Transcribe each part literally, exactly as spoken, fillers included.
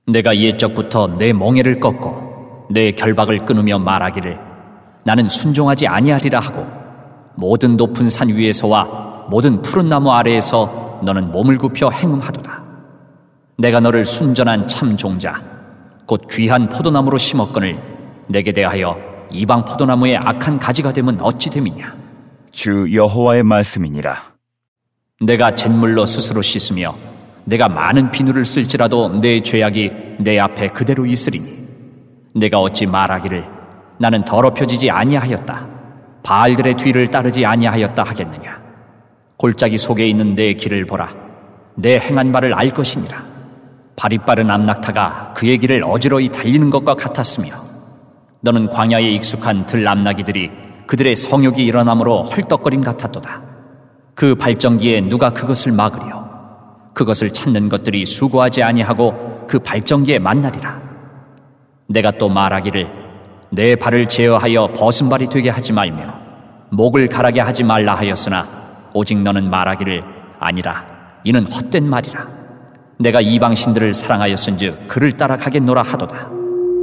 내가 옛적부터 내 멍에를 꺾고 내 결박을 끊으며 말하기를 나는 순종하지 아니하리라 하고 모든 높은 산 위에서와 모든 푸른 나무 아래에서 너는 몸을 굽혀 행음하도다. 내가 너를 순전한 참 종자 곧 귀한 포도나무로 심었거늘 내게 대하여 이방 포도나무의 악한 가지가 되면 어찌 됨이냐. 주 여호와의 말씀이니라. 내가 잿물로 스스로 씻으며 내가 많은 비누를 쓸지라도 내 죄악이 내 앞에 그대로 있으리니 내가 어찌 말하기를 나는 더럽혀지지 아니하였다, 바알들의 뒤를 따르지 아니하였다 하겠느냐. 골짜기 속에 있는 내 길을 보라. 내 행한 바를 알 것이니라. 발이 빠른 암낙타가 그의 길을 어지러이 달리는 것과 같았으며 너는 광야에 익숙한 들암나기들이 그들의 성욕이 일어나므로 헐떡거림 같았도다. 그 발정기에 누가 그것을 막으리요. 그것을 찾는 것들이 수고하지 아니하고 그 발정기에 만나리라. 내가 또 말하기를 내 발을 제어하여 벗은 발이 되게 하지 말며 목을 가라게 하지 말라 하였으나 오직 너는 말하기를 아니라 이는 헛된 말이라. 내가 이방신들을 사랑하였은즉 그를 따라가겠노라 하도다.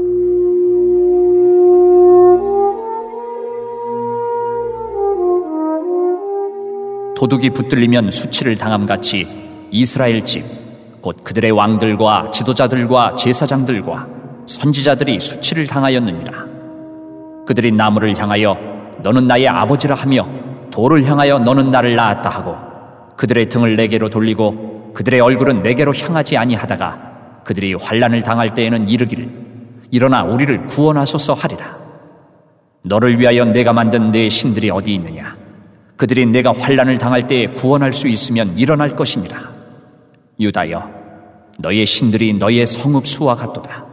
도둑이 붙들리면 수치를 당함같이 이스라엘 집 곧 그들의 왕들과 지도자들과 제사장들과 선지자들이 수치를 당하였느니라. 그들이 나무를 향하여 너는 나의 아버지라 하며 돌을 향하여 너는 나를 낳았다 하고 그들의 등을 내게로 돌리고 그들의 얼굴은 내게로 향하지 아니하다가 그들이 환난을 당할 때에는 이르기를 일어나 우리를 구원하소서 하리라. 너를 위하여 내가 만든 내 신들이 어디 있느냐. 그들이 내가 환난을 당할 때에 구원할 수 있으면 일어날 것이니라. 유다여, 너의 신들이 너의 성읍 수와 같도다.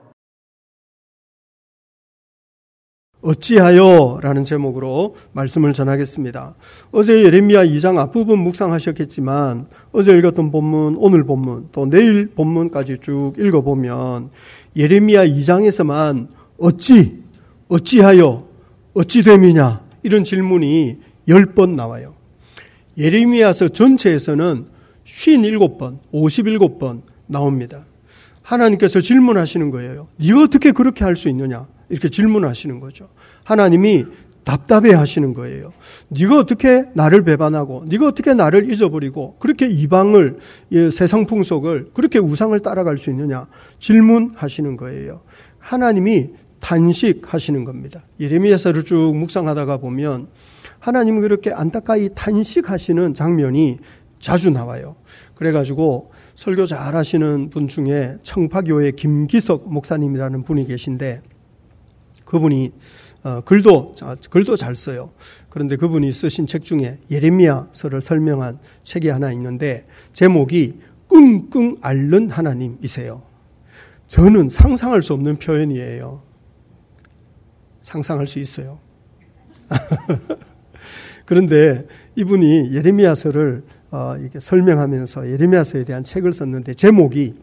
어찌하여? 라는 제목으로 말씀을 전하겠습니다. 어제 예레미야 이 장 앞부분 묵상하셨겠지만 어제 읽었던 본문, 오늘 본문, 또 내일 본문까지 쭉 읽어보면 예레미야 이 장에서만 어찌, 어찌하여, 어찌됨이냐 이런 질문이 열 번 나와요. 예레미야서 전체에서는 오십칠 번, 오십칠 번 나옵니다. 하나님께서 질문하시는 거예요. 네가 어떻게 그렇게 할 수 있느냐? 이렇게 질문하시는 거죠. 하나님이 답답해 하시는 거예요. 네가 어떻게 나를 배반하고 네가 어떻게 나를 잊어버리고 그렇게 이방을, 세상 풍속을, 그렇게 우상을 따라갈 수 있느냐? 질문하시는 거예요. 하나님이 탄식하시는 겁니다. 예레미야서를 쭉 묵상하다가 보면 하나님이 그렇게 안타까이 탄식하시는 장면이 자주 나와요. 그래가지고 설교 잘 하시는 분 중에 청파교회 김기석 목사님이라는 분이 계신데 그분이 어, 글도 글도 잘 써요. 그런데 그분이 쓰신 책 중에 예레미야서를 설명한 책이 하나 있는데 제목이 끙끙 앓는 하나님이세요. 저는 상상할 수 없는 표현이에요. 상상할 수 있어요. 그런데 이분이 예레미야서를 어, 이렇게 설명하면서 예레미야서에 대한 책을 썼는데 제목이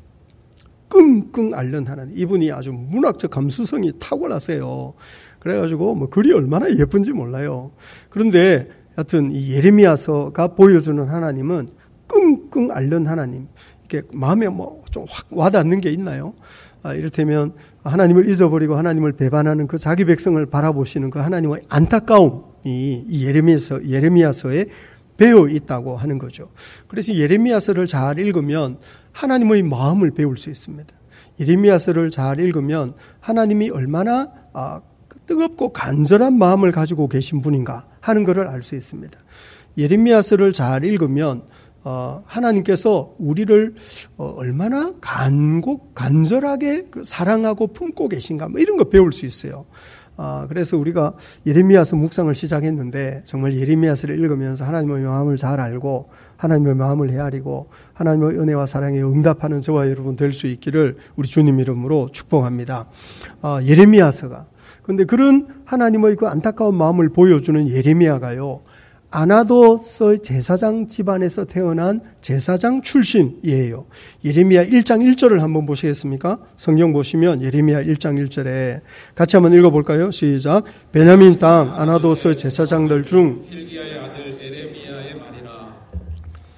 끙끙 앓는 하나님. 이분이 아주 문학적 감수성이 탁월하세요. 그래가지고 뭐 글이 얼마나 예쁜지 몰라요. 그런데 하여튼 이 예레미야서가 보여주는 하나님은 끙끙 앓는 하나님. 이렇게 마음에 뭐 좀 확 와닿는 게 있나요? 아, 이를테면 하나님을 잊어버리고 하나님을 배반하는 그 자기 백성을 바라보시는 그 하나님의 안타까움이 이 예레미야서, 예레미야서에 배어 있다고 하는 거죠. 그래서 예레미야서를 잘 읽으면 하나님의 마음을 배울 수 있습니다. 예레미야서를 잘 읽으면 하나님이 얼마나 아, 뜨겁고 간절한 마음을 가지고 계신 분인가 하는 것을 알 수 있습니다. 예레미야서를 잘 읽으면 어, 하나님께서 우리를 어, 얼마나 간곡 간절하게 그 사랑하고 품고 계신가 뭐 이런 거 배울 수 있어요. 아, 그래서 우리가 예레미야서 묵상을 시작했는데 정말 예레미야서를 읽으면서 하나님의 마음을 잘 알고 하나님의 마음을 헤아리고 하나님의 은혜와 사랑에 응답하는 저와 여러분 될 수 있기를 우리 주님 이름으로 축복합니다. 아, 예레미야서가 그런데 그런 하나님의 그 안타까운 마음을 보여주는 예레미야가요. 아나도스 제사장 집안에서 태어난 제사장 출신이에요. 예레미야 일 장 일 절을 한번 보시겠습니까? 성경 보시면 예레미야 일 장 일 절에 같이 한번 읽어볼까요? 시작. 베냐민 땅 아나도스 제사장들 중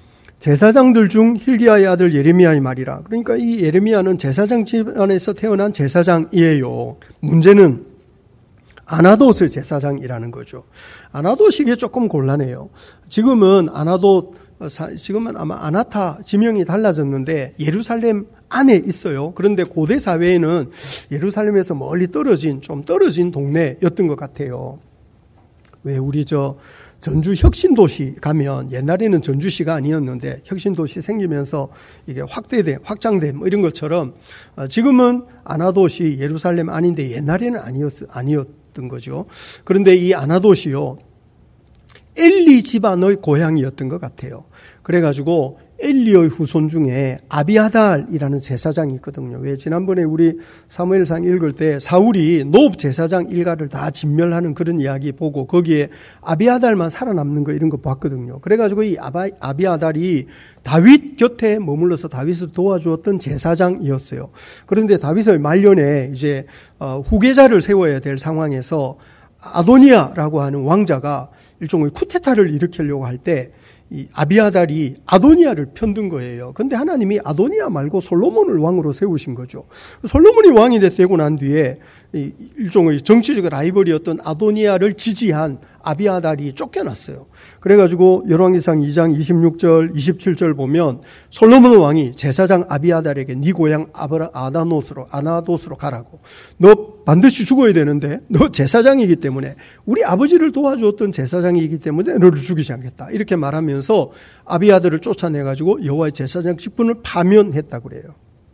제사장들 중 hil기야의 아들 예레미야의 말이라. 그러니까 이 예레미야는 제사장 집안에서 태어난 제사장이에요. 문제는 아나돗의 제사장이라는 거죠. 아나돗이 이게 조금 곤란해요. 지금은 아나돗, 지금은 아마 아나타 지명이 달라졌는데 예루살렘 안에 있어요. 그런데 고대 사회에는 예루살렘에서 멀리 떨어진, 좀 떨어진 동네였던 것 같아요. 왜 우리 저 전주 혁신도시 가면 옛날에는 전주시가 아니었는데 혁신도시 생기면서 이게 확대된, 확장된 뭐 이런 것처럼 지금은 아나돗이 예루살렘 안인데 옛날에는 아니었, 아니었던 거죠. 그런데 이 아나돗이요, 엘리 집안의 고향이었던 것 같아요. 그래가지고 엘리의 후손 중에 아비아달이라는 제사장이 있거든요. 왜 지난번에 우리 사무엘상 읽을 때 사울이 노업 제사장 일가를 다 진멸하는 그런 이야기 보고 거기에 아비아달만 살아남는 거 이런 거 봤거든요. 그래가지고 이 아바, 아비아달이 다윗 곁에 머물러서 다윗을 도와주었던 제사장이었어요. 그런데 다윗의 말년에 이제 후계자를 세워야 될 상황에서 아도니아라고 하는 왕자가 일종의 쿠데타를 일으키려고 할 때 이 아비아달이 아도니아를 편든 거예요. 그런데 하나님이 아도니아 말고 솔로몬을 왕으로 세우신 거죠. 솔로몬이 왕이 되고 난 뒤에 이 일종의 정치적 라이벌이었던 아도니아를 지지한 아비아달이 쫓겨났어요. 그래가지고 열왕기상 이 장 이십육 절 이십칠 절 보면 솔로몬 왕이 제사장 아비아달에게 네 고향 아브라 아나돗으로 아나돗으로 가라고. 너 반드시 죽어야 되는데 너 제사장이기 때문에 우리 아버지를 도와주었던 제사장이기 때문에 너를 죽이지 않겠다. 이렇게 말하면서 아비아달을 쫓아내가지고 여호와의 제사장 직분을 파면했다고 그래요.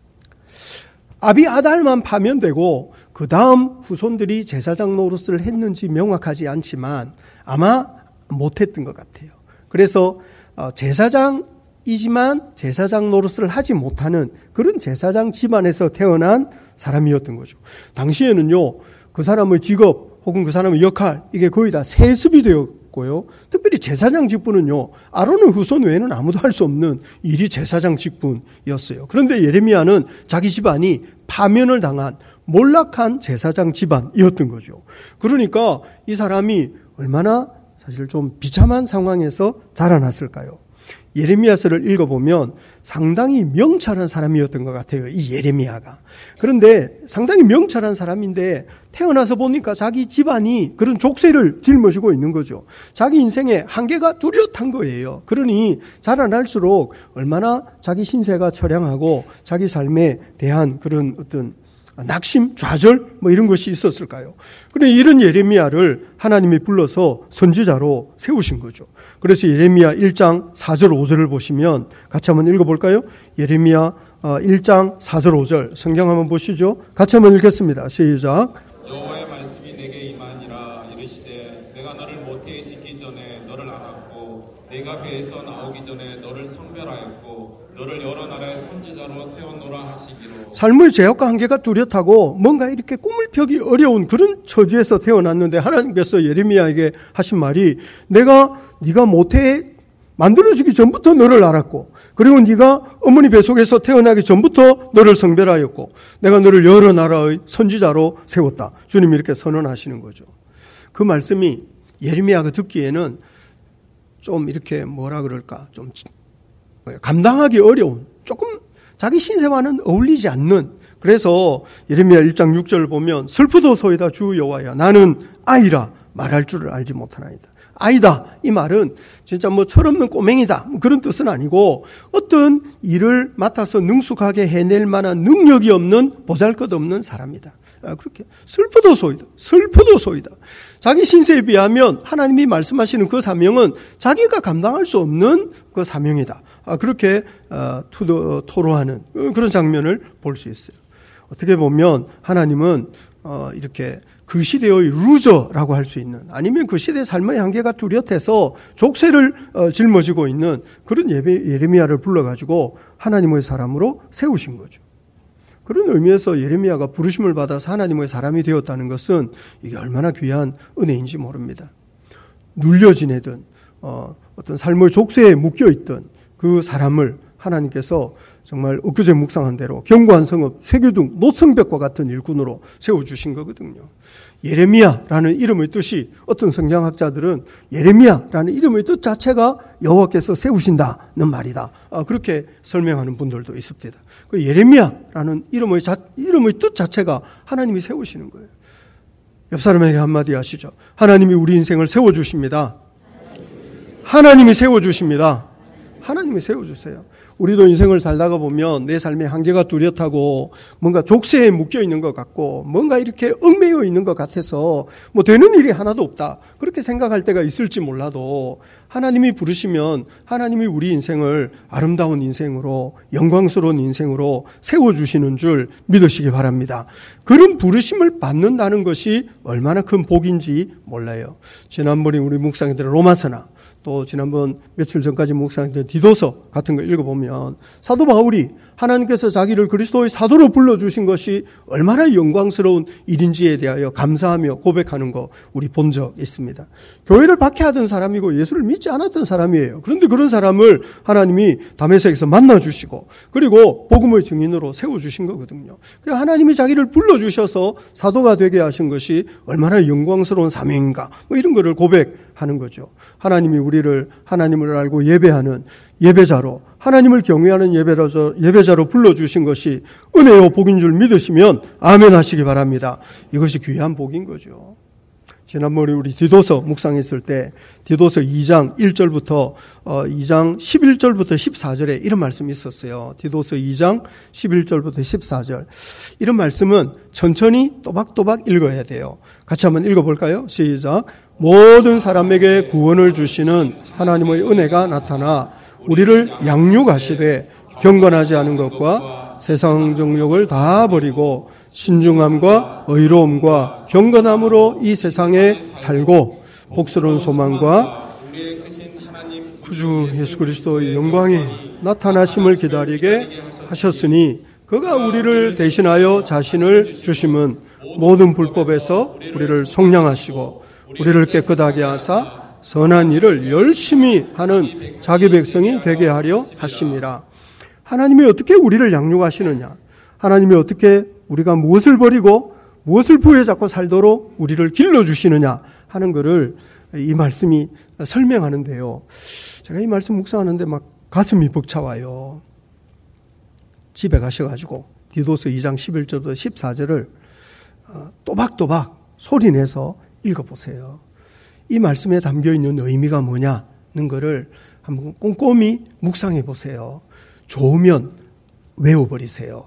아비아달만 파면되고 그 다음 후손들이 제사장 노릇을 했는지 명확하지 않지만 아마 못했던 것 같아요. 그래서 제사장이지만 제사장 노릇을 하지 못하는 그런 제사장 집안에서 태어난 사람이었던 거죠. 당시에는요, 그 사람의 직업 혹은 그 사람의 역할 이게 거의 다 세습이 되었고요. 특별히 제사장 직분은요, 아론의 후손 외에는 아무도 할 수 없는 일이 제사장 직분이었어요. 그런데 예레미야는 자기 집안이 파면을 당한 몰락한 제사장 집안이었던 거죠. 그러니까 이 사람이 얼마나 사실 좀 비참한 상황에서 자라났을까요? 예레미야서를 읽어보면 상당히 명철한 사람이었던 것 같아요. 이 예레미야가. 그런데 상당히 명철한 사람인데 태어나서 보니까 자기 집안이 그런 족쇄를 짊어지고 있는 거죠. 자기 인생에 한계가 뚜렷한 거예요. 그러니 자라날수록 얼마나 자기 신세가 처량하고 자기 삶에 대한 그런 어떤 낙심, 좌절 뭐 이런 것이 있었을까요? 그런데 이런 예레미야를 하나님이 불러서 선지자로 세우신 거죠. 그래서 예레미야 일 장 사 절 오 절을 보시면 같이 한번 읽어볼까요? 예레미야 일 장 사 절 오 절 성경 한번 보시죠. 같이 한번 읽겠습니다. 시작. 여호와의 말씀이 내게 임하니라. 이르시되 내가 너를 모태에 짓기 전에 너를 알았고 내가 배에서 나오기 전에 너를 성별하였고 너를 여러 나라의 선지자로 세웠노라 하시기로. 삶의 제약과 한계가 뚜렷하고 뭔가 이렇게 꿈을 펴기 어려운 그런 처지에서 태어났는데 하나님께서 예레미야에게 하신 말이 내가 네가 모태에 만들어지기 전부터 너를 알았고 그리고 네가 어머니 뱃속에서 태어나기 전부터 너를 성별하였고 내가 너를 여러 나라의 선지자로 세웠다. 주님이 이렇게 선언하시는 거죠. 그 말씀이 예레미야가 듣기에는 좀 이렇게 뭐라 그럴까 좀 감당하기 어려운 조금 자기 신세와는 어울리지 않는 그래서 예레미야 일 장 육 절 보면 슬프도소이다 주 여호와야 나는 아이라 말할 줄을 알지 못하나이다. 아이다 이 말은 진짜 뭐 철없는 꼬맹이다 그런 뜻은 아니고 어떤 일을 맡아서 능숙하게 해낼 만한 능력이 없는 보잘것없는 사람이다. 아, 그렇게 슬프도소이다. 슬프도소이다. 자기 신세에 비하면 하나님이 말씀하시는 그 사명은 자기가 감당할 수 없는 그 사명이다. 아, 그렇게 아, 투도, 토로하는 그런 장면을 볼 수 있어요. 어떻게 보면 하나님은 어, 이렇게 그 시대의 루저라고 할 수 있는 아니면 그 시대의 삶의 한계가 뚜렷해서 족쇄를 어, 짊어지고 있는 그런 예배, 예레미야를 불러가지고 하나님의 사람으로 세우신 거죠. 그런 의미에서 예레미야가 부르심을 받아서 하나님의 사람이 되었다는 것은 이게 얼마나 귀한 은혜인지 모릅니다. 눌려 지내던 어, 어떤 삶의 족쇄에 묶여있던 그 사람을 하나님께서 정말 엊그제 묵상한 대로 견고한 성읍, 쇠교둥, 노성벽과 같은 일꾼으로 세워주신 거거든요. 예레미야라는 이름의 뜻이 어떤 성경학자들은 예레미야라는 이름의 뜻 자체가 여호와께서 세우신다는 말이다. 그렇게 설명하는 분들도 있습니다. 그 예레미야라는 이름의, 자, 이름의 뜻 자체가 하나님이 세우시는 거예요. 옆 사람에게 한마디 하시죠. 하나님이 우리 인생을 세워주십니다. 하나님이 세워주십니다. 하나님이 세워주세요. 우리도 인생을 살다가 보면 내 삶의 한계가 뚜렷하고 뭔가 족쇄에 묶여있는 것 같고 뭔가 이렇게 얽매여 있는 것 같아서 뭐 되는 일이 하나도 없다. 그렇게 생각할 때가 있을지 몰라도 하나님이 부르시면 하나님이 우리 인생을 아름다운 인생으로 영광스러운 인생으로 세워주시는 줄 믿으시기 바랍니다. 그런 부르심을 받는다는 것이 얼마나 큰 복인지 몰라요. 지난번에 우리 묵상했던 로마서나 또 지난번 며칠 전까지 묵상했던 디도서 같은 거 읽어보면 사도 바울이 하나님께서 자기를 그리스도의 사도로 불러주신 것이 얼마나 영광스러운 일인지에 대하여 감사하며 고백하는 거 우리 본 적 있습니다. 교회를 박해하던 사람이고 예수를 믿지 않았던 사람이에요. 그런데 그런 사람을 하나님이 다메섹에서 만나주시고 그리고 복음의 증인으로 세워주신 거거든요. 하나님이 자기를 불러주셔서 사도가 되게 하신 것이 얼마나 영광스러운 사명인가 뭐 이런 거를 고백하는 거죠. 하나님이 우리를 하나님을 알고 예배하는 예배자로 하나님을 경외하는 예배자로, 예배자로 불러주신 것이 은혜요 복인 줄 믿으시면 아멘 하시기 바랍니다. 이것이 귀한 복인 거죠. 지난번에 우리 디도서 묵상했을 때 디도서 이 장 일 절부터 이 장 십일 절부터 십사 절에 이런 말씀이 있었어요. 디도서 이 장 십일 절부터 십사 절. 이런 말씀은 천천히 또박또박 읽어야 돼요. 같이 한번 읽어볼까요? 시작. 모든 사람에게 구원을 주시는 하나님의 은혜가 나타나 우리를 양육하시되 경건하지 않은 것과 세상 정욕을 다 버리고 신중함과 의로움과 경건함으로 이 세상에 살고 복스러운 소망과 구주 예수 그리스도의 영광이 나타나심을 기다리게 하셨으니 그가 우리를 대신하여 자신을 주심은 모든 불법에서 우리를 속량하시고 우리를 깨끗하게 하사 선한 일을 열심히 하는 자기 백성이 되게 하려 하심이라. 하나님이 어떻게 우리를 양육하시느냐? 하나님이 어떻게 우리가 무엇을 버리고 무엇을 부여잡고 살도록 우리를 길러주시느냐 하는 것을 이 말씀이 설명하는데요. 제가 이 말씀 묵상하는데 막 가슴이 벅차와요. 집에 가셔가지고 디도서 이 장 십일 절부터 십사 절을 또박또박 소리내서 읽어보세요. 이 말씀에 담겨있는 의미가 뭐냐는 것을 한번 꼼꼼히 묵상해 보세요. 좋으면 외워버리세요.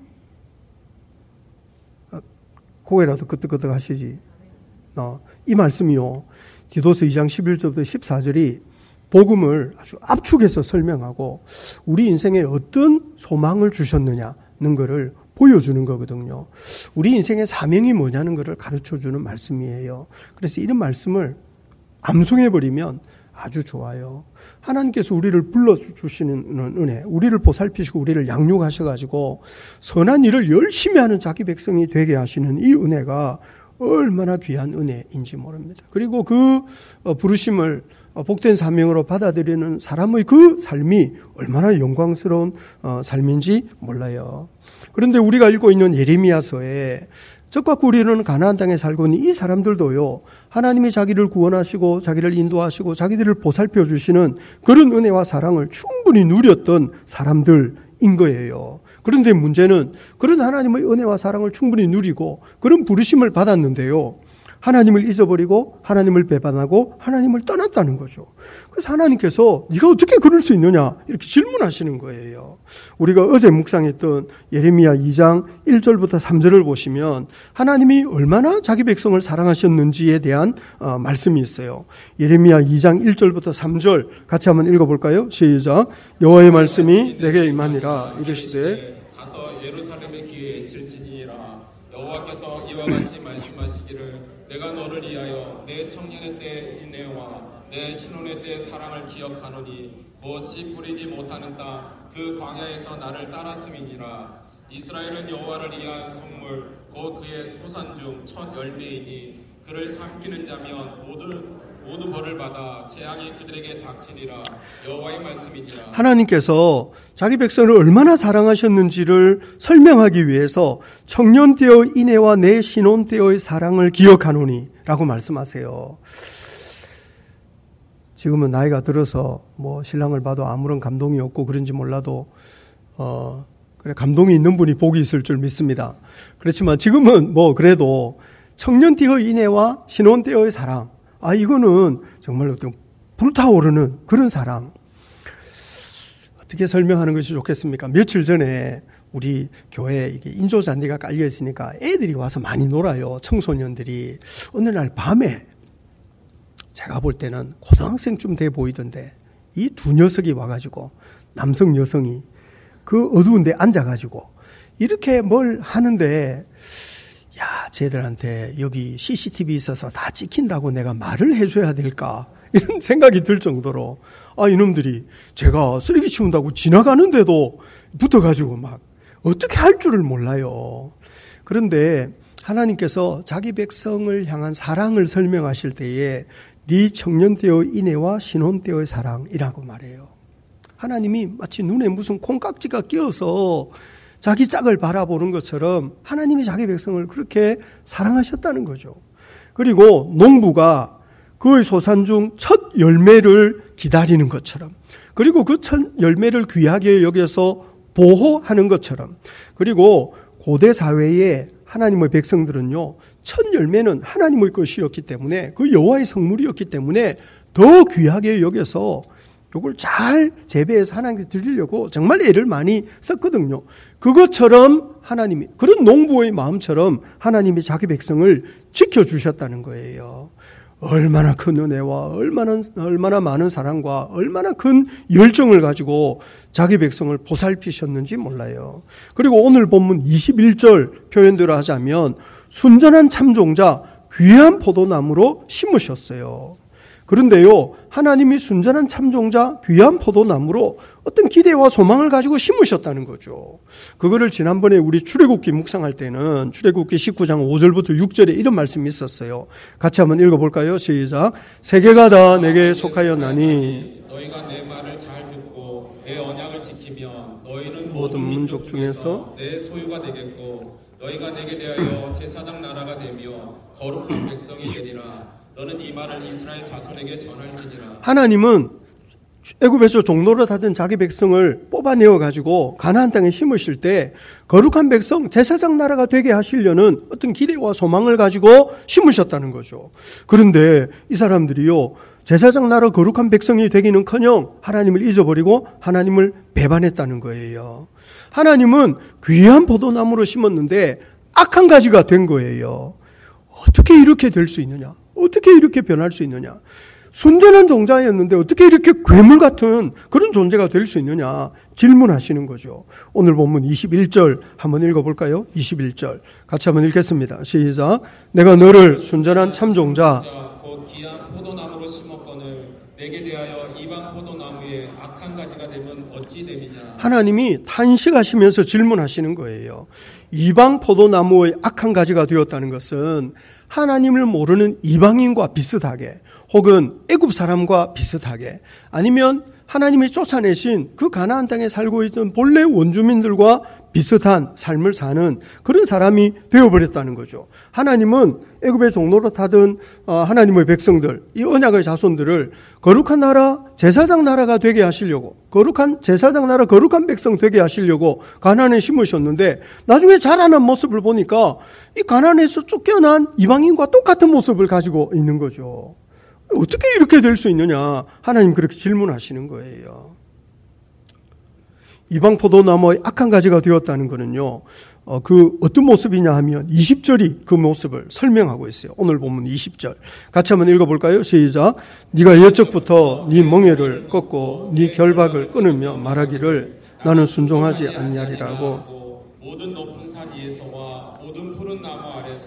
고개라도 끄덕끄덕 하시지. 어, 이 말씀이요. 디도서 이 장 십일 절부터 십사 절이 복음을 아주 압축해서 설명하고 우리 인생에 어떤 소망을 주셨느냐는 것을 보여주는 거거든요. 우리 인생의 사명이 뭐냐는 것을 가르쳐주는 말씀이에요. 그래서 이런 말씀을 암송해버리면 아주 좋아요. 하나님께서 우리를 불러주시는 은혜, 우리를 보살피시고 우리를 양육하셔가지고 선한 일을 열심히 하는 자기 백성이 되게 하시는 이 은혜가 얼마나 귀한 은혜인지 모릅니다. 그리고 그 부르심을 복된 사명으로 받아들이는 사람의 그 삶이 얼마나 영광스러운 삶인지 몰라요. 그런데 우리가 읽고 있는 예레미야서에 적과 꿀이는 가나안 땅에 살고 있는 이 사람들도요, 하나님이 자기를 구원하시고 자기를 인도하시고 자기들을 보살펴 주시는 그런 은혜와 사랑을 충분히 누렸던 사람들인 거예요. 그런데 문제는 그런 하나님의 은혜와 사랑을 충분히 누리고 그런 부르심을 받았는데요, 하나님을 잊어버리고 하나님을 배반하고 하나님을 떠났다는 거죠. 그래서 하나님께서 네가 어떻게 그럴 수 있느냐 이렇게 질문하시는 거예요. 우리가 어제 묵상했던 예레미야 이 장 일 절부터 삼 절을 보시면 하나님이 얼마나 자기 백성을 사랑하셨는지에 대한 어, 말씀이 있어요. 예레미야 이 장 일 절부터 삼 절 같이 한번 읽어볼까요? 시작. 여호와의 말씀이 내게 임하니라 이르시되 가서 예루살렘의 기회에 칠지니라. 여호와께서 이와 같이 말씀하시기를 내가 너를 위하여 내 청년의 때 인내와 내 신혼의 때 사랑을 기억하노니 곧 씨 뿌리지 못하는 땅 그 광야에서 나를 따랐음이니라. 이스라엘은 여호와를 위한 선물 곧 그의 소산 중 첫 열매이니 그를 삼키는 자면 모든 모두 벌을 받아 재앙이 그들에게 닥치리라. 여호와의 말씀이니라. 하나님께서 자기 백성을 얼마나 사랑하셨는지를 설명하기 위해서 청년 때의 인애와 내 신혼 때의 사랑을 기억하노니 라고 말씀하세요. 지금은 나이가 들어서 뭐 신랑을 봐도 아무런 감동이 없고 그런지 몰라도 어 그래 감동이 있는 분이 복이 있을 줄 믿습니다. 그렇지만 지금은 뭐 그래도 청년 때의 인애와 신혼 때의 사랑, 아 이거는 정말로 불타오르는 그런 사랑. 어떻게 설명하는 것이 좋겠습니까? 며칠 전에 우리 교회에 이게 인조 잔디가 깔려 있으니까 애들이 와서 많이 놀아요. 청소년들이. 어느 날 밤에 제가 볼 때는 고등학생쯤 돼 보이던데 이 두 녀석이 와가지고 남성 여성이 그 어두운 데 앉아가지고 이렇게 뭘 하는데 야 쟤들한테 여기 씨씨티비 있어서 다 찍힌다고 내가 말을 해줘야 될까 이런 생각이 들 정도로 아 이놈들이 제가 쓰레기 치운다고 지나가는데도 붙어가지고 막 어떻게 할 줄을 몰라요. 그런데 하나님께서 자기 백성을 향한 사랑을 설명하실 때에 네 청년 때의 인애와 신혼 때의 사랑이라고 말해요. 하나님이 마치 눈에 무슨 콩깍지가 끼어서 자기 짝을 바라보는 것처럼 하나님이 자기 백성을 그렇게 사랑하셨다는 거죠. 그리고 농부가 그의 소산 중 첫 열매를 기다리는 것처럼, 그리고 그 첫 열매를 귀하게 여겨서 보호하는 것처럼, 그리고 고대 사회에 하나님의 백성들은요, 첫 열매는 하나님의 것이었기 때문에, 그 여호와의 성물이었기 때문에 더 귀하게 여겨서 이걸 잘 재배해서 하나님께 드리려고 정말 애를 많이 썼거든요. 그것처럼 하나님이, 그런 농부의 마음처럼 하나님이 자기 백성을 지켜주셨다는 거예요. 얼마나 큰 은혜와 얼마나, 얼마나 많은 사랑과 얼마나 큰 열정을 가지고 자기 백성을 보살피셨는지 몰라요. 그리고 오늘 본문 이십일 절 표현대로 하자면 순전한 참종자 귀한 포도나무로 심으셨어요. 그런데요, 하나님이 순전한 참종자 귀한 포도나무로 어떤 기대와 소망을 가지고 심으셨다는 거죠. 그거를 지난번에 우리 출애굽기 묵상할 때는 출애굽기 십구 장 오 절부터 육 절에 이런 말씀이 있었어요. 같이 한번 읽어볼까요? 시작. 세계가 다 내게 속하였나니 너희가 내 말을 잘 듣고 내 언약을 지키면 너희는 모든 민족 중에서 내 소유가 되겠고 너희가 내게 대하여 제사장 나라가 되며 거룩한 백성이 되리라. 너는 이 말을 이스라엘 자손에게 전할지니라. 하나님은 애굽에서 종노릇 하던 자기 백성을 뽑아내어 가지고 가나안 땅에 심으실 때 거룩한 백성, 제사장 나라가 되게 하시려는 어떤 기대와 소망을 가지고 심으셨다는 거죠. 그런데 이 사람들이요, 제사장 나라 거룩한 백성이 되기는커녕 하나님을 잊어버리고 하나님을 배반했다는 거예요. 하나님은 귀한 포도나무로 심었는데 악한 가지가 된 거예요. 어떻게 이렇게 될 수 있느냐? 어떻게 이렇게 변할 수 있느냐? 순전한 종자였는데 어떻게 이렇게 괴물 같은 그런 존재가 될 수 있느냐 질문하시는 거죠. 오늘 본문 이십일 절 한번 읽어볼까요? 이십일 절 같이 한번 읽겠습니다. 시작. 내가 너를 순전한 참종자 곧 귀한 포도나무로 심었거늘 내게 대하여 이방 포도나무에 악한 가지가 되면 어찌 됨이냐. 하나님이 탄식하시면서 질문하시는 거예요. 이방 포도나무의 악한 가지가 되었다는 것은 하나님을 모르는 이방인과 비슷하게, 혹은 애굽 사람과 비슷하게, 아니면 하나님이 쫓아내신 그 가나안 땅에 살고 있던 본래 원주민들과 비슷한 삶을 사는 그런 사람이 되어버렸다는 거죠. 하나님은 애굽의 종노릇 하던 하나님의 백성들, 이 언약의 자손들을 거룩한 나라, 제사장 나라가 되게 하시려고, 거룩한 제사장 나라, 거룩한 백성 되게 하시려고 가나안에 심으셨는데 나중에 자라난 모습을 보니까 이 가나안에서 쫓겨난 이방인과 똑같은 모습을 가지고 있는 거죠. 어떻게 이렇게 될 수 있느냐? 하나님 그렇게 질문하시는 거예요. 이방 포도나무의 악한 가지가 되었다는 것은요, 어, 그 어떤 모습이냐 하면 이십 절이 그 모습을 설명하고 있어요. 오늘 본문 이십 절 같이 한번 읽어볼까요? 시작. 네가 여적부터 네 멍에를 꺾고 네 결박을 끊으며 말하기를 나는 순종하지 아니하리라고. 모든 높은 산 위에서와 모든 푸른 나무 아래서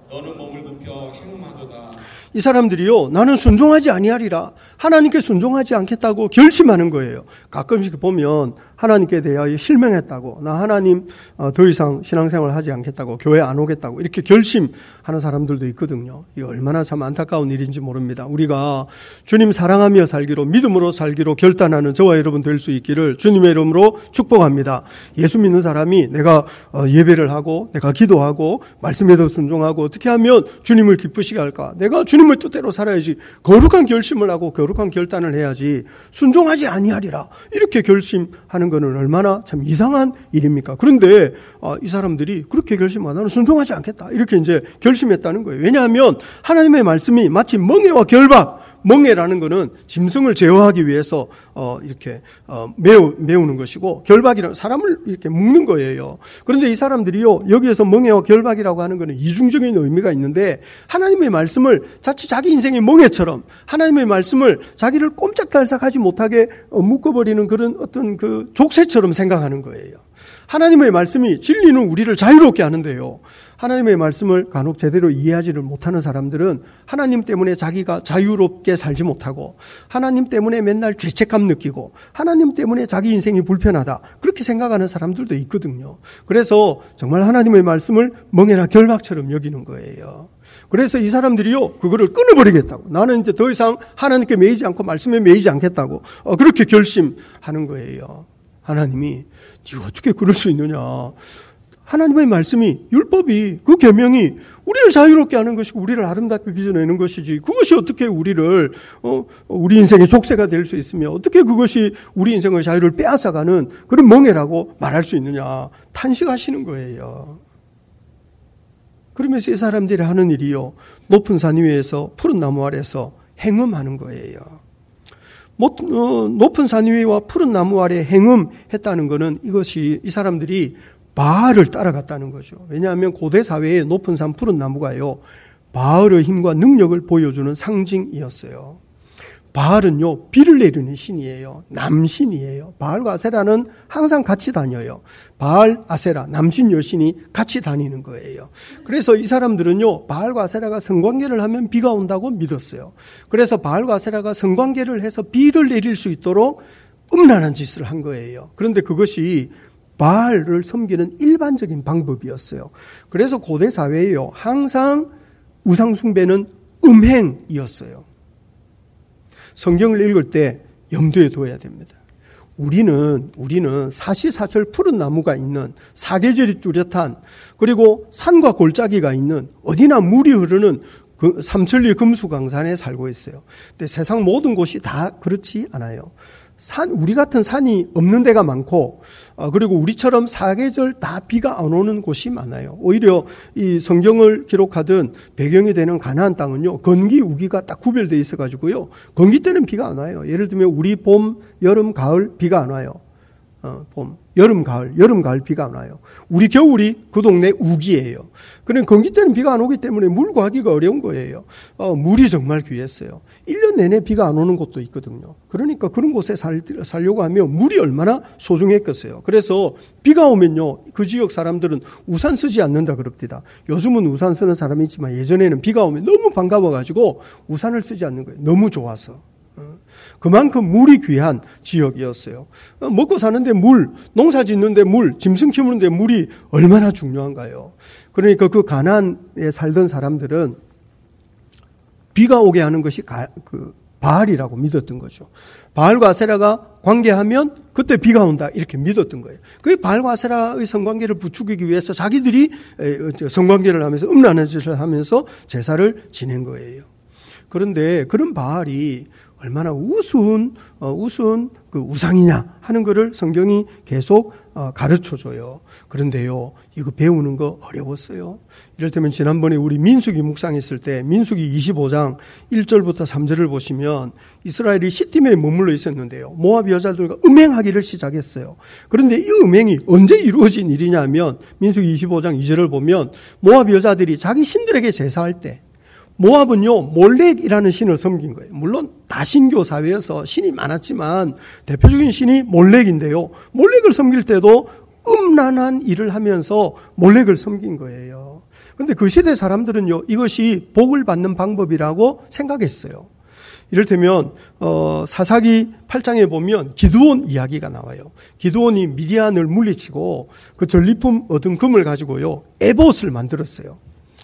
너는 몸을 굽혀 행음하도다. 이 사람들이요, 나는 순종하지 아니하리라, 하나님께 순종하지 않겠다고 결심하는 거예요. 가끔씩 보면 하나님께 대하여 실명했다고, 나 하나님 더 이상 신앙생활 하지 않겠다고, 교회 안 오겠다고 이렇게 결심하는 사람들도 있거든요. 이게 얼마나 참 안타까운 일인지 모릅니다. 우리가 주님 사랑하며 살기로, 믿음으로 살기로 결단하는 저와 여러분 될 수 있기를 주님의 이름으로 축복합니다. 예수 믿는 사람이 내가 예배를 하고 내가 기도하고 말씀에도 순종하고 어떻게 하면 주님을 기쁘시게 할까? 내가 주님의 뜻대로 살아야지. 거룩한 결심을 하고 거룩한 결단을 해야지. 순종하지 아니하리라 이렇게 결심하는 것은 얼마나 참 이상한 일입니까? 그런데 이 사람들이 그렇게 결심하고 나는 순종하지 않겠다 이렇게 이제 결심했다는 거예요. 왜냐하면 하나님의 말씀이 마치 멍에와 결박, 멍에라는 것은 짐승을 제어하기 위해서 어 이렇게 어 메우 메우는 것이고, 결박이라는 사람을 이렇게 묶는 거예요. 그런데 이 사람들이요, 여기에서 멍에와 결박이라고 하는 것은 이중적인 의미가 있는데, 하나님의 말씀을 자칫 자기 인생의 멍에처럼 하나님의 말씀을 자기를 꼼짝달싹하지 못하게 묶어버리는 그런 어떤 그 족쇄처럼 생각하는 거예요. 하나님의 말씀이 진리는 우리를 자유롭게 하는데요, 하나님의 말씀을 간혹 제대로 이해하지를 못하는 사람들은 하나님 때문에 자기가 자유롭게 살지 못하고, 하나님 때문에 맨날 죄책감 느끼고, 하나님 때문에 자기 인생이 불편하다 그렇게 생각하는 사람들도 있거든요. 그래서 정말 하나님의 말씀을 멍에나 결박처럼 여기는 거예요. 그래서 이 사람들이요, 그거를 끊어버리겠다고, 나는 이제 더 이상 하나님께 매이지 않고 말씀에 매이지 않겠다고 어, 그렇게 결심하는 거예요. 하나님이 네가 어떻게 그럴 수 있느냐, 하나님의 말씀이, 율법이, 그 계명이 우리를 자유롭게 하는 것이고 우리를 아름답게 빚어내는 것이지, 그것이 어떻게 우리를 어, 우리 인생의 족쇄가 될 수 있으며 어떻게 그것이 우리 인생의 자유를 빼앗아가는 그런 멍해라고 말할 수 있느냐 탄식하시는 거예요. 그러면서 이 사람들이 하는 일이요, 높은 산 위에서 푸른 나무 아래서 행음하는 거예요. 높은 산 위와 푸른 나무 아래 행음했다는 것은 이것이 이 사람들이 바알을 따라갔다는 거죠. 왜냐하면 고대 사회에 높은 산 푸른 나무가요, 바알의 힘과 능력을 보여주는 상징이었어요. 바알은요, 비를 내리는 신이에요. 남신이에요. 바알과 아세라는 항상 같이 다녀요. 바알, 아세라, 남신 여신이 같이 다니는 거예요. 그래서 이 사람들은요, 바알과 아세라가 성관계를 하면 비가 온다고 믿었어요. 그래서 바알과 아세라가 성관계를 해서 비를 내릴 수 있도록 음란한 짓을 한 거예요. 그런데 그것이 바알을 섬기는 일반적인 방법이었어요. 그래서 고대 사회에요, 항상 우상숭배는 음행이었어요. 성경을 읽을 때 염두에 둬야 됩니다. 우리는 우리는 사시사철 푸른 나무가 있는, 사계절이 뚜렷한, 그리고 산과 골짜기가 있는, 어디나 물이 흐르는 그 삼천리 금수강산에 살고 있어요. 근데 세상 모든 곳이 다 그렇지 않아요. 산, 우리 같은 산이 없는 데가 많고, 어, 그리고 우리처럼 사계절 다 비가 안 오는 곳이 많아요. 오히려 이 성경을 기록하던 배경이 되는 가나안 땅은요, 건기, 우기가 딱 구별되어 있어가지고요, 건기 때는 비가 안 와요. 예를 들면 우리 봄, 여름, 가을 비가 안 와요. 어, 봄, 여름, 가을, 여름, 가을 비가 안 와요. 우리 겨울이 그 동네 우기예요. 그러니까 건기 때는 비가 안 오기 때문에 물 구하기가 어려운 거예요. 어, 물이 정말 귀했어요. 일 년 내내 비가 안 오는 곳도 있거든요. 그러니까 그런 곳에 살, 살려고 하면 물이 얼마나 소중했겠어요. 그래서 비가 오면요, 그 지역 사람들은 우산 쓰지 않는다 그럽니다. 요즘은 우산 쓰는 사람이 있지만 예전에는 비가 오면 너무 반가워가지고 우산을 쓰지 않는 거예요. 너무 좋아서. 그만큼 물이 귀한 지역이었어요. 먹고 사는데 물, 농사 짓는데 물, 짐승 키우는데 물이 얼마나 중요한가요? 그러니까 그 가나안에 살던 사람들은 비가 오게 하는 것이 가, 그 바알이라고 믿었던 거죠. 바알과 아세라가 관계하면 그때 비가 온다 이렇게 믿었던 거예요. 그게 바알과 아세라의 성관계를 부추기기 위해서 자기들이 성관계를 하면서 음란한 짓을 하면서 제사를 지낸 거예요. 그런데 그런 바알이 얼마나 우스운, 어, 우스운 그 우상이냐 하는 것을 성경이 계속 어, 가르쳐줘요. 그런데요, 이거 배우는 거 어려웠어요. 이를테면 지난번에 우리 민수기 묵상했을 때 민수기 이십오 장 일 절부터 삼 절을 보시면 이스라엘이 시팀에 머물러 있었는데요, 모압 여자들과 음행하기를 시작했어요. 그런데 이 음행이 언제 이루어진 일이냐 하면 민수기 이십오 장 이 절을 보면 모압 여자들이 자기 신들에게 제사할 때, 모압은요, 몰렉이라는 신을 섬긴 거예요. 물론 다신교 사회여서 신이 많았지만 대표적인 신이 몰렉인데요, 몰렉을 섬길 때도 음란한 일을 하면서 몰렉을 섬긴 거예요. 그런데 그 시대 사람들은요, 이것이 복을 받는 방법이라고 생각했어요. 이를테면 어, 사사기 팔 장에 보면 기드온 이야기가 나와요. 기드온이 미디안을 물리치고 그 전리품 얻은 금을 가지고요, 에봇을 만들었어요.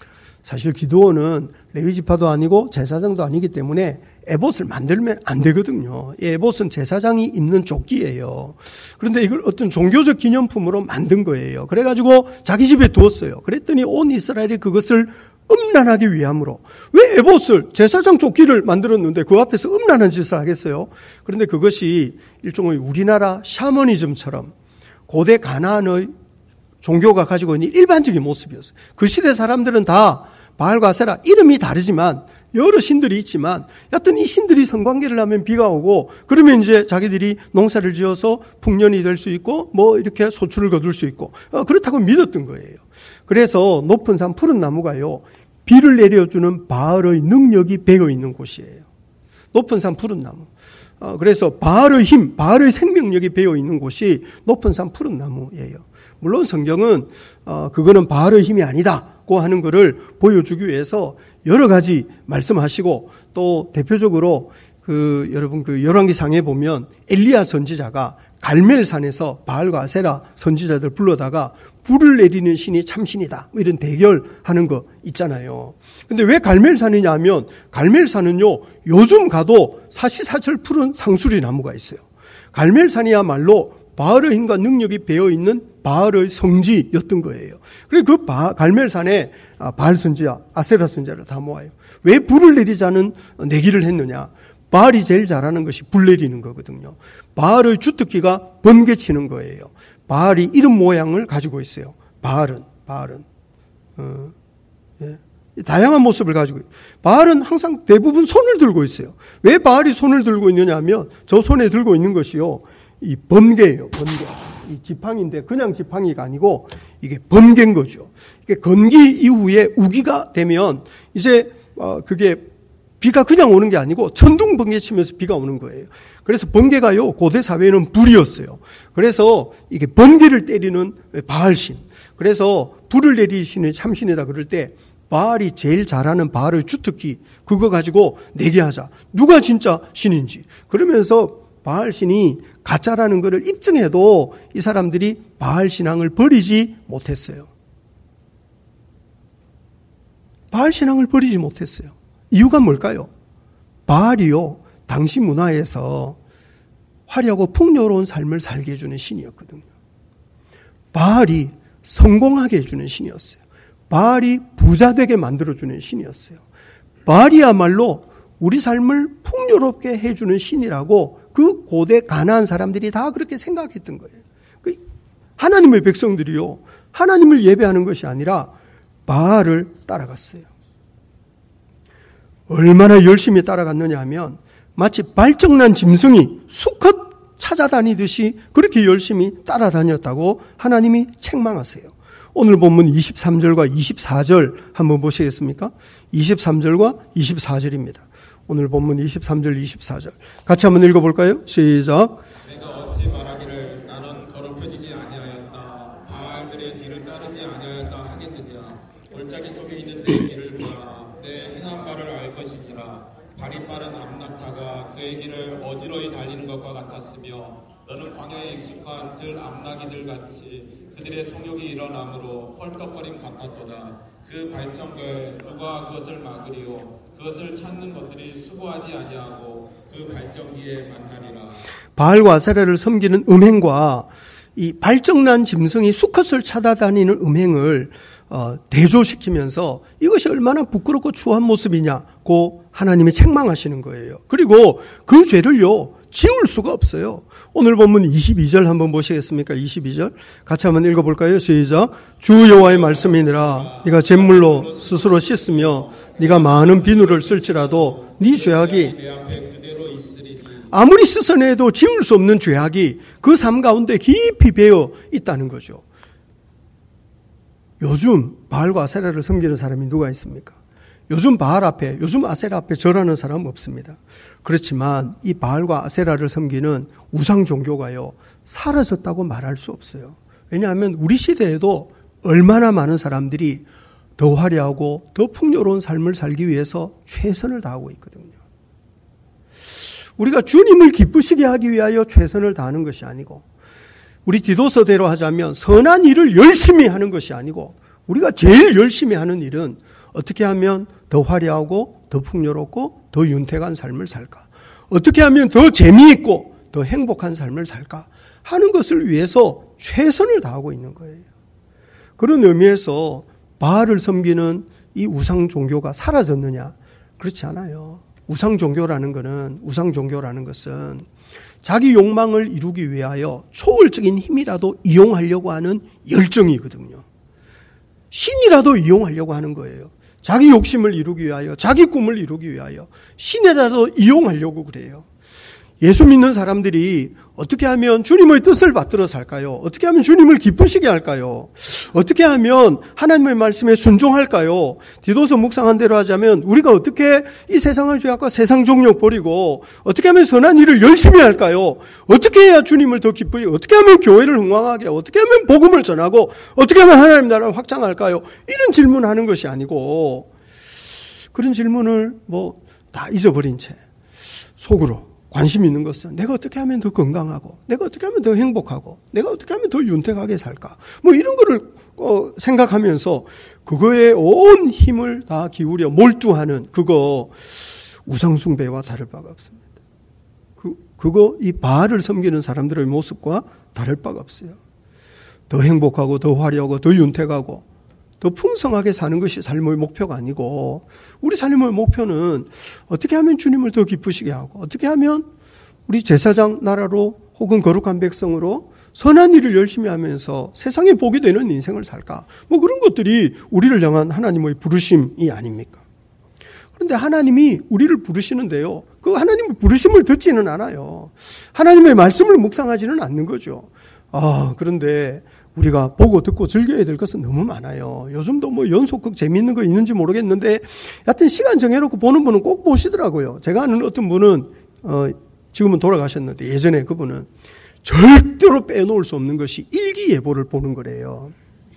사실 기드온은 레위 지파도 아니고 제사장도 아니기 때문에 에봇을 만들면 안 되거든요. 이 에봇은 제사장이 입는 조끼예요. 그런데 이걸 어떤 종교적 기념품으로 만든 거예요. 그래가지고 자기 집에 두었어요. 그랬더니 온 이스라엘이 그것을 음란하기 위함으로, 왜 에봇을, 제사장 조끼를 만들었는데 그 앞에서 음란한 짓을 하겠어요? 그런데 그것이 일종의 우리나라 샤머니즘처럼 고대 가나안의 종교가 가지고 있는 일반적인 모습이었어요. 그 시대 사람들은 다 바알과 아세라, 이름이 다르지만 여러 신들이 있지만 여하튼 이 신들이 성관계를 하면 비가 오고, 그러면 이제 자기들이 농사를 지어서 풍년이 될 수 있고 뭐 이렇게 소출을 거둘 수 있고, 어, 그렇다고 믿었던 거예요. 그래서 높은 산 푸른 나무가요, 비를 내려주는 바알의 능력이 배어 있는 곳이에요. 높은 산 푸른 나무. 어, 그래서 바알의 힘, 바알의 생명력이 배어 있는 곳이 높은 산 푸른 나무예요. 물론 성경은 어, 그거는 바알의 힘이 아니다고 하는 것을 보여주기 위해서 여러 가지 말씀하시고, 또 대표적으로 그 여러분 그 열왕기상에 보면 엘리야 선지자가 갈멜산에서 바알과 아세라 선지자들 불러다가 불을 내리는 신이 참신이다, 뭐 이런 대결하는 거 있잖아요. 근데 왜 갈멜산이냐 하면, 갈멜산은요 요즘 가도 사시사철 푸른 상수리 나무가 있어요. 갈멜산이야말로 바알의 힘과 능력이 배어 있는 바알의 성지였던 거예요. 그래서 그 바, 갈멜산에 바알 선지자, 아세라 선지자를 다 모아요. 왜 불을 내리자는 내기를 했느냐? 바알이 제일 잘하는 것이 불 내리는 거거든요. 바알의 주특기가 번개치는 거예요. 바알이 이런 모양을 가지고 있어요. 바알은, 바알은. 어, 예. 다양한 모습을 가지고 있어요. 바알은 항상 대부분 손을 들고 있어요. 왜 바알이 손을 들고 있느냐 하면, 저 손에 들고 있는 것이요, 이 번개예요, 번개. 이 지팡이인데 그냥 지팡이가 아니고 이게 번개인 거죠. 이게 건기 이후에 우기가 되면 이제 어 그게 비가 그냥 오는 게 아니고 천둥 번개 치면서 비가 오는 거예요. 그래서 번개가요, 고대 사회에는 불이었어요. 그래서 이게 번개를 때리는 바알신. 그래서 불을 내리시는 참신이다 그럴 때 바알이 제일 잘하는 바알의 주특기, 그거 가지고 내기하자. 누가 진짜 신인지. 그러면서 바알 신이 가짜라는 것을 입증해도 이 사람들이 바알 신앙을 버리지 못했어요. 바알 신앙을 버리지 못했어요. 이유가 뭘까요? 바알이요, 당시 문화에서 화려하고 풍요로운 삶을 살게 해주는 신이었거든요. 바알이 성공하게 해주는 신이었어요. 바알이 부자되게 만들어주는 신이었어요. 바알이야말로 우리 삶을 풍요롭게 해주는 신이라고 그 고대 가나안 사람들이 다 그렇게 생각했던 거예요. 하나님의 백성들이요, 하나님을 예배하는 것이 아니라 바알을 따라갔어요. 얼마나 열심히 따라갔느냐 하면 마치 발정난 짐승이 수컷 찾아다니듯이 그렇게 열심히 따라다녔다고 하나님이 책망하세요. 오늘 본문 이십삼 절과 이십사 절 한번 보시겠습니까? 이십삼 절과 이십사 절입니다. 오늘 본문 이십삼 절, 이십사 절. 같이 한번 읽어볼까요? 시작. 내가 어찌 말하기를 나는 더럽혀지지 아니하였다, 바알들의 뒤를 따르지 아니하였다 하겠느냐. 골짜기 속에 있는 내 길을 보라. 내 행한 바를 알 것이니라. 발이 빠른 암낙타가 그의 길을 어지러이 달리는 것과 같았으며, 너는 광야에 익숙한 들 암나기들 같이 그들의 성욕이 일어나므로 헐떡거림 같았도다. 그 발전거에 누가 그것을 막으리요? 그것을 찾는 것들이 수고하지 아니하고 그 발전기에 만나리라. 바알과 아세라를 섬기는 음행과 이 발정난 짐승이 수컷을 찾아다니는 음행을 어, 대조시키면서 이것이 얼마나 부끄럽고 추한 모습이냐고 하나님이 책망하시는 거예요. 그리고 그 죄를요, 지울 수가 없어요. 오늘 본문 이십이 절 한번 보시겠습니까? 이십이 절 같이 한번 읽어볼까요? 시작. 주 여호와의 말씀이니라. 네가 잿물로 스스로 씻으며 네가 많은 비누를 쓸지라도 네 죄악이 아무리 씻어내도 지울 수 없는 죄악이 그 삶 가운데 깊이 배어 있다는 거죠. 요즘 바알과 아세라를 섬기는 사람이 누가 있습니까? 요즘 바알 앞에, 요즘 아세라 앞에 절하는 사람은 없습니다. 그렇지만 이 바알과 아세라를 섬기는 우상 종교가요, 사라졌다고 말할 수 없어요. 왜냐하면 우리 시대에도 얼마나 많은 사람들이 더 화려하고 더 풍요로운 삶을 살기 위해서 최선을 다하고 있거든요. 우리가 주님을 기쁘시게 하기 위하여 최선을 다하는 것이 아니고, 우리 디도서대로 하자면 선한 일을 열심히 하는 것이 아니고, 우리가 제일 열심히 하는 일은 어떻게 하면 더 화려하고 더 풍요롭고 더 윤택한 삶을 살까? 어떻게 하면 더 재미있고 더 행복한 삶을 살까? 하는 것을 위해서 최선을 다하고 있는 거예요. 그런 의미에서 바알을 섬기는 이 우상 종교가 사라졌느냐? 그렇지 않아요. 우상 종교라는 것은, 우상 종교라는 것은 자기 욕망을 이루기 위하여 초월적인 힘이라도 이용하려고 하는 열정이거든요. 신이라도 이용하려고 하는 거예요. 자기 욕심을 이루기 위하여, 자기 꿈을 이루기 위하여 신이라도 이용하려고 그래요. 예수 믿는 사람들이 어떻게 하면 주님의 뜻을 받들어 살까요? 어떻게 하면 주님을 기쁘시게 할까요? 어떻게 하면 하나님의 말씀에 순종할까요? 디도서 묵상한 대로 하자면 우리가 어떻게 이 세상의 죄악과 세상 종력 버리고 어떻게 하면 선한 일을 열심히 할까요? 어떻게 해야 주님을 더 기쁘게, 어떻게 하면 교회를 흥왕하게, 어떻게 하면 복음을 전하고, 어떻게 하면 하나님 나라를 확장할까요? 이런 질문하는 것이 아니고, 그런 질문을 뭐 다 잊어버린 채 속으로 관심 있는 것은 내가 어떻게 하면 더 건강하고, 내가 어떻게 하면 더 행복하고, 내가 어떻게 하면 더 윤택하게 살까, 뭐 이런 거를 어, 생각하면서 그거에 온 힘을 다 기울여 몰두하는 그거 우상숭배와 다를 바가 없습니다. 그, 그거 이 바알을 섬기는 사람들의 모습과 다를 바가 없어요. 더 행복하고 더 화려하고 더 윤택하고 더 풍성하게 사는 것이 삶의 목표가 아니고, 우리 삶의 목표는 어떻게 하면 주님을 더 기쁘시게 하고, 어떻게 하면 우리 제사장 나라로 혹은 거룩한 백성으로 선한 일을 열심히 하면서 세상에 복이 되는 인생을 살까, 뭐 그런 것들이 우리를 향한 하나님의 부르심이 아닙니까? 그런데 하나님이 우리를 부르시는데요, 그 하나님의 부르심을 듣지는 않아요. 하나님의 말씀을 묵상하지는 않는 거죠. 아, 그런데 우리가 보고 듣고 즐겨야 될 것은 너무 많아요. 요즘도 뭐 연속극 재미있는 거 있는지 모르겠는데, 여하튼 시간 정해놓고 보는 분은 꼭 보시더라고요. 제가 아는 어떤 분은 어, 지금은 돌아가셨는데, 예전에 그분은 절대로 빼놓을 수 없는 것이 일기예보를 보는 거래요.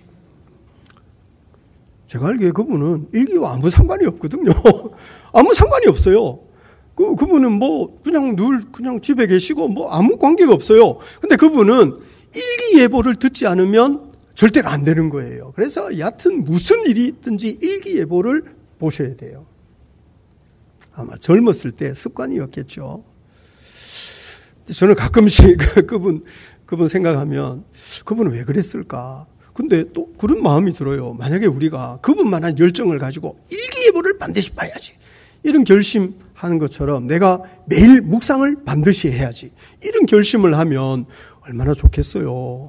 제가 알기에 그분은 일기와 아무 상관이 없거든요. 아무 상관이 없어요. 그, 그분은 뭐 그냥 늘 그냥 집에 계시고 뭐 아무 관계가 없어요. 근데 그분은 일기예보를 듣지 않으면 절대로 안 되는 거예요. 그래서 여하튼 무슨 일이 있든지 일기예보를 보셔야 돼요. 아마 젊었을 때 습관이었겠죠. 저는 가끔씩 그분, 그분 생각하면 그분은 왜 그랬을까? 근데 또 그런 마음이 들어요. 만약에 우리가 그분만한 열정을 가지고 일기예보를 반드시 봐야지, 이런 결심하는 것처럼 내가 매일 묵상을 반드시 해야지, 이런 결심을 하면 얼마나 좋겠어요.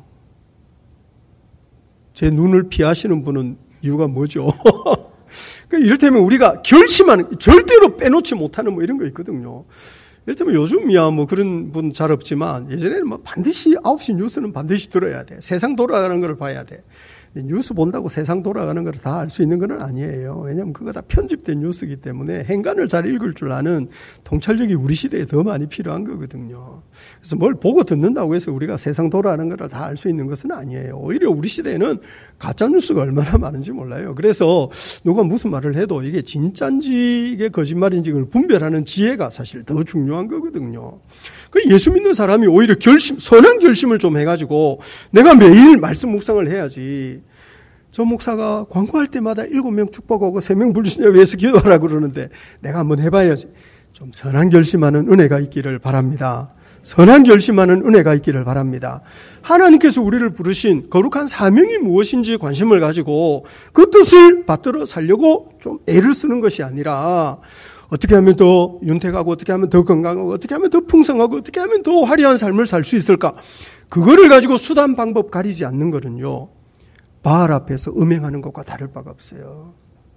제 눈을 피하시는 분은 이유가 뭐죠? 이를테면 우리가 결심하는, 절대로 빼놓지 못하는 뭐 이런 거 있거든요. 이를테면 요즘이야 뭐 그런 분 잘 없지만, 예전에는 뭐 반드시 아홉 시 뉴스는 반드시 들어야 돼. 세상 돌아가는 걸 봐야 돼. 뉴스 본다고 세상 돌아가는 걸 다 알 수 있는 건 아니에요. 왜냐하면 그거 다 편집된 뉴스이기 때문에 행간을 잘 읽을 줄 아는 통찰력이 우리 시대에 더 많이 필요한 거거든요. 그래서 뭘 보고 듣는다고 해서 우리가 세상 돌아가는 걸 다 알 수 있는 것은 아니에요. 오히려 우리 시대에는 가짜 뉴스가 얼마나 많은지 몰라요. 그래서 누가 무슨 말을 해도 이게 진짜인지 이게 거짓말인지 그걸 분별하는 지혜가 사실 더 중요한 거거든요. 그 예수 믿는 사람이 오히려 결심, 선한 결심을 좀 해가지고 내가 매일 말씀 묵상을 해야지. 저 목사가 광고할 때마다 일곱 명 축복하고 세 명 불신자 위해서 기도하라고 그러는데 내가 한번 해봐야지. 좀 선한 결심하는 은혜가 있기를 바랍니다. 선한 결심하는 은혜가 있기를 바랍니다. 하나님께서 우리를 부르신 거룩한 사명이 무엇인지 관심을 가지고 그 뜻을 받들어 살려고 좀 애를 쓰는 것이 아니라, 어떻게 하면 더 윤택하고, 어떻게 하면 더 건강하고, 어떻게 하면 더 풍성하고, 어떻게 하면 더 화려한 삶을 살 수 있을까? 그거를 가지고 수단 방법 가리지 않는 거는요, 바알 앞에서 음행하는 것과 다를 바가 없어요.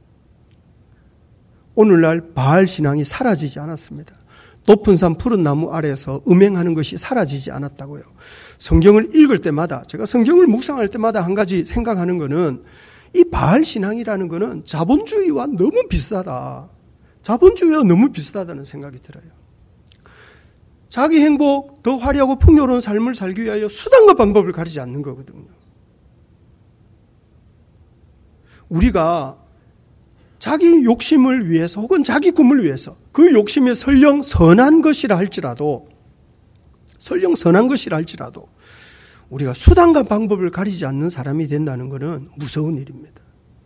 오늘날 바알 신앙이 사라지지 않았습니다. 높은 산 푸른 나무 아래에서 음행하는 것이 사라지지 않았다고요. 성경을 읽을 때마다, 제가 성경을 묵상할 때마다 한 가지 생각하는 거는, 이 바알 신앙이라는 거는 자본주의와 너무 비슷하다. 자본주의와 너무 비슷하다는 생각이 들어요. 자기 행복, 더 화려하고 풍요로운 삶을 살기 위하여 수단과 방법을 가리지 않는 거거든요. 우리가 자기 욕심을 위해서 혹은 자기 꿈을 위해서 그 욕심이 설령 선한 것이라 할지라도 설령 선한 것이라 할지라도 우리가 수단과 방법을 가리지 않는 사람이 된다는 것은 무서운 일입니다.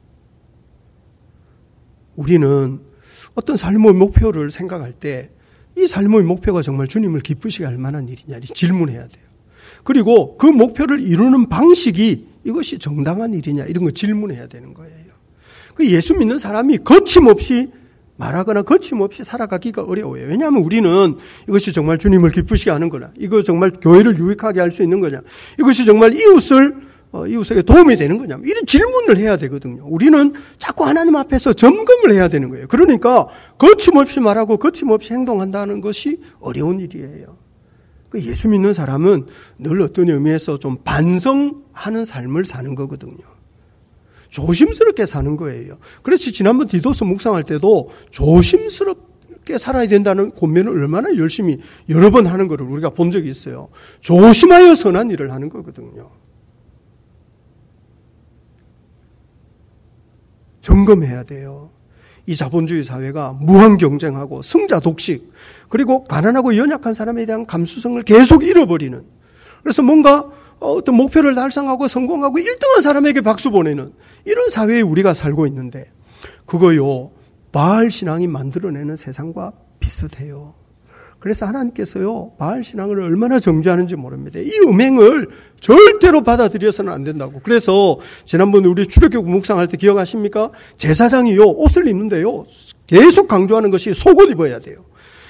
우리는 어떤 삶의 목표를 생각할 때 이 삶의 목표가 정말 주님을 기쁘시게 할 만한 일이냐 질문해야 돼요. 그리고 그 목표를 이루는 방식이 이것이 정당한 일이냐 이런 거 질문해야 되는 거예요. 그 예수 믿는 사람이 거침없이 말하거나 거침없이 살아가기가 어려워요. 왜냐하면 우리는 이것이 정말 주님을 기쁘시게 하는 거냐, 이거 정말 교회를 유익하게 할 수 있는 거냐, 이것이 정말 이웃을 어, 이웃에게 도움이 되는 거냐, 이런 질문을 해야 되거든요. 우리는 자꾸 하나님 앞에서 점검을 해야 되는 거예요. 그러니까 거침없이 말하고 거침없이 행동한다는 것이 어려운 일이에요. 그 예수 믿는 사람은 늘 어떤 의미에서 좀 반성하는 삶을 사는 거거든요. 조심스럽게 사는 거예요. 그렇지 지난번 디도서 묵상할 때도 조심스럽게 살아야 된다는 권면을 얼마나 열심히 여러 번 하는 것을 우리가 본 적이 있어요. 조심하여 선한 일을 하는 거거든요. 점검해야 돼요. 이 자본주의 사회가 무한 경쟁하고 승자 독식, 그리고 가난하고 연약한 사람에 대한 감수성을 계속 잃어버리는, 그래서 뭔가 어떤 목표를 달성하고 성공하고 일 등한 사람에게 박수 보내는 이런 사회에 우리가 살고 있는데, 그거요 바알 신앙이 만들어내는 세상과 비슷해요. 그래서 하나님께서요 바알 신앙을 얼마나 정죄하는지 모릅니다. 이 음행을 절대로 받아들여서는 안 된다고. 그래서 지난번에 우리 출애굽 묵상할 때 기억하십니까? 제사장이요 옷을 입는데요 계속 강조하는 것이 속옷 입어야 돼요.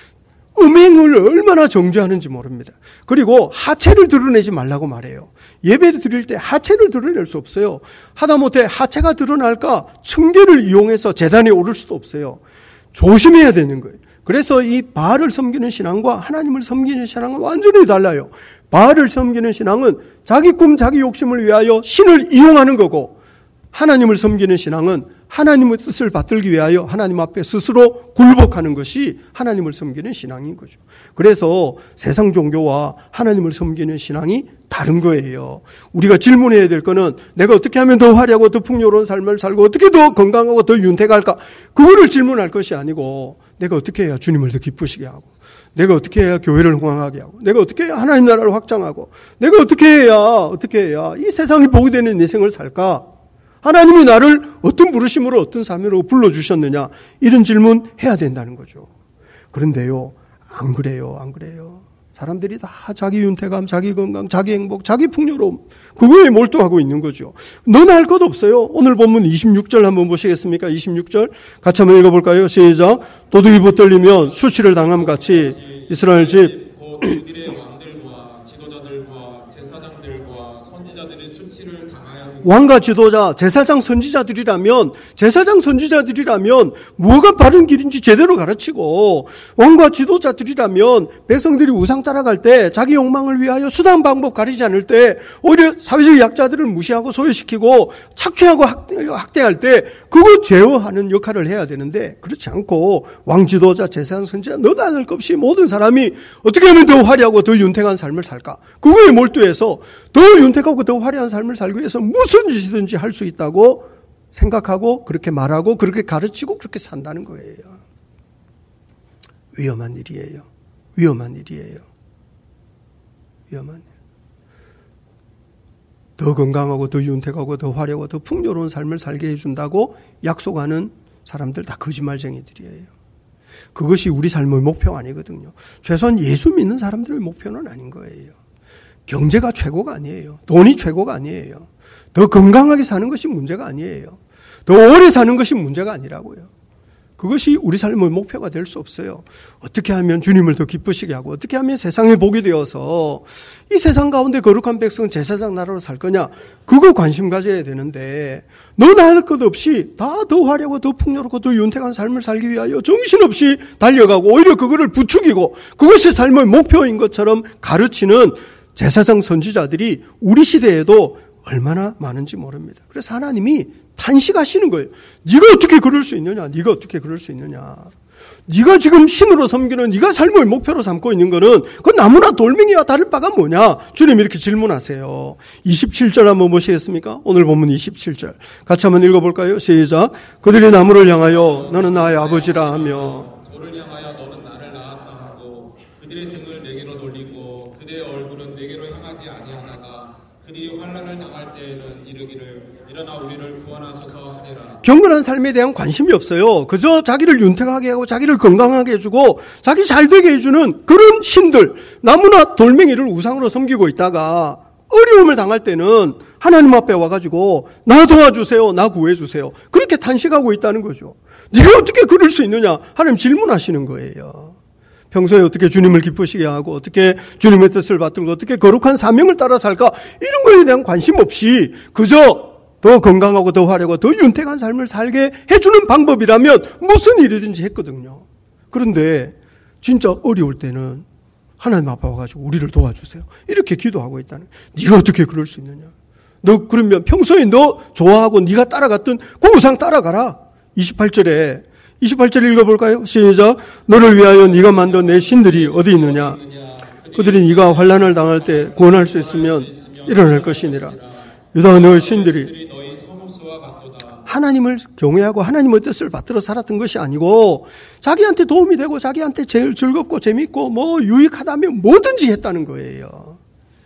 음행을 얼마나 정죄하는지 모릅니다. 그리고 하체를 드러내지 말라고 말해요. 예배를 드릴 때 하체를 드러낼 수 없어요. 하다못해 하체가 드러날까 청계를 이용해서 제단에 오를 수도 없어요. 조심해야 되는 거예요. 그래서 이 바알을 섬기는 신앙과 하나님을 섬기는 신앙은 완전히 달라요. 바알을 섬기는 신앙은 자기 꿈, 자기 욕심을 위하여 신을 이용하는 거고, 하나님을 섬기는 신앙은 하나님의 뜻을 받들기 위하여 하나님 앞에 스스로 굴복하는 것이 하나님을 섬기는 신앙인 거죠. 그래서 세상 종교와 하나님을 섬기는 신앙이 다른 거예요. 우리가 질문해야 될 거는 내가 어떻게 하면 더 화려하고 더 풍요로운 삶을 살고 어떻게 더 건강하고 더 윤택할까, 그거를 질문할 것이 아니고 내가 어떻게 해야 주님을 더 기쁘시게 하고, 내가 어떻게 해야 교회를 흥왕하게 하고, 내가 어떻게 해야 하나님 나라를 확장하고, 내가 어떻게 해야 어떻게 해야 이 세상이 복이 되는 인생을 살까, 하나님이 나를 어떤 부르심으로 어떤 사명으로 불러주셨느냐, 이런 질문 해야 된다는 거죠. 그런데요 안 그래요 안 그래요 사람들이 다 자기 윤택감, 자기 건강, 자기 행복, 자기 풍요로움, 그거에 몰두하고 있는 거죠. 너나 할 것 없어요. 오늘 본문 이십육 절 한번 보시겠습니까? 이십육 절 같이 한번 읽어볼까요? 시작. 도둑이 붙들리면 수치를 당함 같이 이스라엘 집 곧 그들의 왕들과 지도자들과 제사장들과 선지자들의 수치를 당하였느니라. 왕과 지도자, 제사장, 선지자들이라면 제사장, 선지자들이라면 뭐가 바른 길인지 제대로 가르치고, 왕과 지도자들이라면 백성들이 우상 따라갈 때 자기 욕망을 위하여 수단 방법 가리지 않을 때 오히려 사회적 약자들을 무시하고 소외시키고 착취하고 학대할 때 그거 제어하는 역할을 해야 되는데, 그렇지 않고 왕, 지도자, 제사장, 선지자 너나 할 것 없이 모든 사람이 어떻게 하면 더 화려하고 더 윤택한 삶을 살까, 그거에 몰두해서 더 윤택하고 더 화려한 삶을 살기 위해서 무슨 짓이든지 할 수 있다고 생각하고 그렇게 말하고 그렇게 가르치고 그렇게 산다는 거예요. 위험한 일이에요. 위험한 일이에요. 위험한 일. 더 건강하고 더 윤택하고 더 화려하고 더 풍요로운 삶을 살게 해준다고 약속하는 사람들 다 거짓말쟁이들이에요. 그것이 우리 삶의 목표가 아니거든요. 최소한 예수 믿는 사람들의 목표는 아닌 거예요. 경제가 최고가 아니에요. 돈이 최고가 아니에요. 더 건강하게 사는 것이 문제가 아니에요. 더 오래 사는 것이 문제가 아니라고요. 그것이 우리 삶의 목표가 될 수 없어요. 어떻게 하면 주님을 더 기쁘시게 하고, 어떻게 하면 세상에 복이 되어서 이 세상 가운데 거룩한 백성은 제사장 나라로 살 거냐, 그거 관심 가져야 되는데, 너나 할 것 없이 다 더 화려하고 더 풍요롭고 더 윤택한 삶을 살기 위하여 정신없이 달려가고 오히려 그거를 부추기고 그것이 삶의 목표인 것처럼 가르치는 제사장, 선지자들이 우리 시대에도 얼마나 많은지 모릅니다. 그래서 하나님이 탄식하시는 거예요. 네가 어떻게 그럴 수 있느냐? 네가 어떻게 그럴 수 있느냐? 네가 지금 신으로 섬기는 네가 삶의 목표로 삼고 있는 거는 그 나무나 돌멩이와 다를 바가 뭐냐? 주님 이렇게 질문하세요. 이십칠 절 한번 보시겠습니까? 오늘 본문 이십칠 절 같이 한번 읽어볼까요? 시작. 그들이 나무를 향하여 너는 나의 아버지라 하며 돌을 향하여 너는 나를 낳았다 하고 그들의 등을 내게로 돌리고 그들의 얼굴은 내게로 향하지 아니하다가 그들이 환난을 당할 때에는 이르기를 일어나 우리를 구원하소서 하리라. 경건한 삶에 대한 관심이 없어요. 그저 자기를 윤택하게 하고 자기를 건강하게 해주고 자기 잘되게 해주는 그런 신들, 나무나 돌멩이를 우상으로 섬기고 있다가 어려움을 당할 때는 하나님 앞에 와가지고 나 도와주세요, 나 구해주세요, 그렇게 탄식하고 있다는 거죠. 네가 어떻게 그럴 수 있느냐? 하나님 질문하시는 거예요. 평소에 어떻게 주님을 기쁘시게 하고 어떻게 주님의 뜻을 받들고 어떻게 거룩한 사명을 따라 살까, 이런 거에 대한 관심 없이 그저 더 건강하고 더 화려하고 더 윤택한 삶을 살게 해주는 방법이라면 무슨 일이든지 했거든요. 그런데 진짜 어려울 때는 하나님 앞에 와가지고 우리를 도와주세요, 이렇게 기도하고 있다는 거예요. 네가 어떻게 그럴 수 있느냐? 너 그러면 평소에 너 좋아하고 네가 따라갔던 그 우상 따라가라. 이십팔 절에 이십팔 절 읽어볼까요? 시작. 너를 위하여 네가 만든 내 신들이 어디 있느냐? 그들이 네가 환난을 당할 때 구원할 수 있으면 일어날 것이니라. 유다 너의 신들이 하나님을 경외하고 하나님의 뜻을 받들어 살았던 것이 아니고 자기한테 도움이 되고 자기한테 제일 즐겁고 재밌고 뭐 유익하다면 뭐든지 했다는 거예요.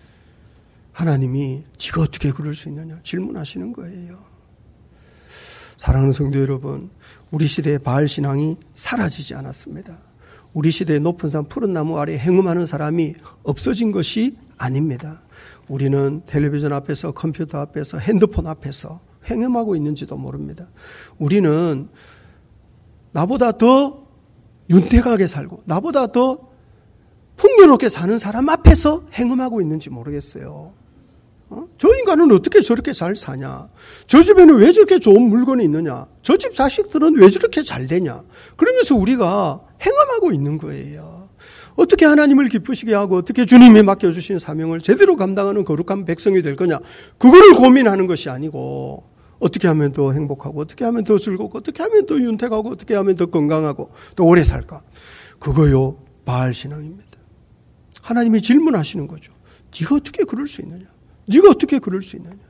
하나님이 네가 어떻게 그럴 수 있느냐 질문하시는 거예요. 사랑하는 성도 여러분, 우리 시대의 바알 신앙이 사라지지 않았습니다. 우리 시대의 높은 산 푸른 나무 아래 행음하는 사람이 없어진 것이 아닙니다. 우리는 텔레비전 앞에서, 컴퓨터 앞에서, 핸드폰 앞에서 행음하고 있는지도 모릅니다. 우리는 나보다 더 윤택하게 살고 나보다 더 풍요롭게 사는 사람 앞에서 행음하고 있는지 모르겠어요. 어? 저 인간은 어떻게 저렇게 잘 사냐? 저 집에는 왜 저렇게 좋은 물건이 있느냐? 저 집 자식들은 왜 저렇게 잘 되냐? 그러면서 우리가 행함하고 있는 거예요. 어떻게 하나님을 기쁘시게 하고 어떻게 주님이 맡겨주신 사명을 제대로 감당하는 거룩한 백성이 될 거냐? 그거를 고민하는 것이 아니고 어떻게 하면 더 행복하고 어떻게 하면 더 즐겁고 어떻게 하면 더 윤택하고 어떻게 하면 더 건강하고 더 오래 살까? 그거요 바알 신앙입니다. 하나님이 질문하시는 거죠. 네가 어떻게 그럴 수 있느냐? 네가 어떻게 그럴 수 있느냐?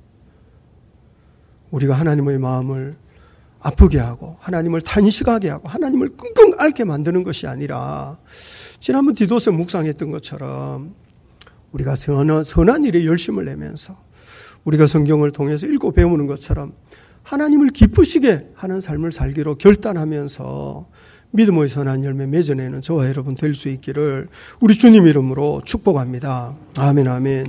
우리가 하나님의 마음을 아프게 하고 하나님을 탄식하게 하고 하나님을 끙끙 앓게 만드는 것이 아니라 지난번 디도서 묵상했던 것처럼 우리가 선한, 선한 일에 열심을 내면서 우리가 성경을 통해서 읽고 배우는 것처럼 하나님을 기쁘시게 하는 삶을 살기로 결단하면서 믿음의 선한 열매 맺어내는 저와 여러분 될 수 있기를 우리 주님 이름으로 축복합니다. 아멘, 아멘.